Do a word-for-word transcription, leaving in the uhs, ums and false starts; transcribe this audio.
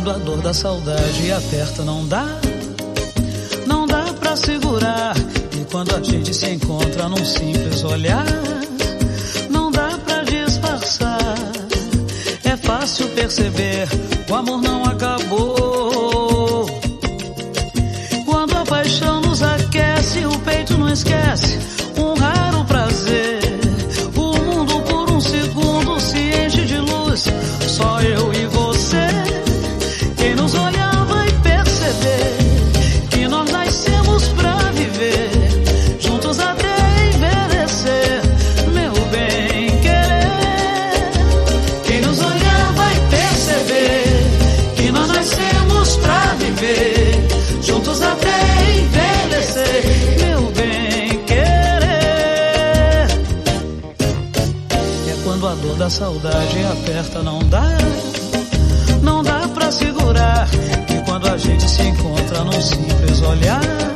quando a dor da saudade aperta, não dá, não dá pra segurar. E quando a gente se encontra num simples olhar, não dá pra disfarçar. É fácil perceber, o amor não acabou. Quando a paixão nos aquece, o peito não esquece um raro prazer. O mundo por um segundo se enche de luz, só eu e você. Quem nos olhar vai perceber que nós nascemos pra viver, juntos até envelhecer, meu bem querer. Quem nos olhar vai perceber que nós nascemos pra viver, juntos até envelhecer, meu bem querer. É quando a dor da saudade aperta, não dá, não dá pra segurar. E quando a gente se encontra num simples olhar,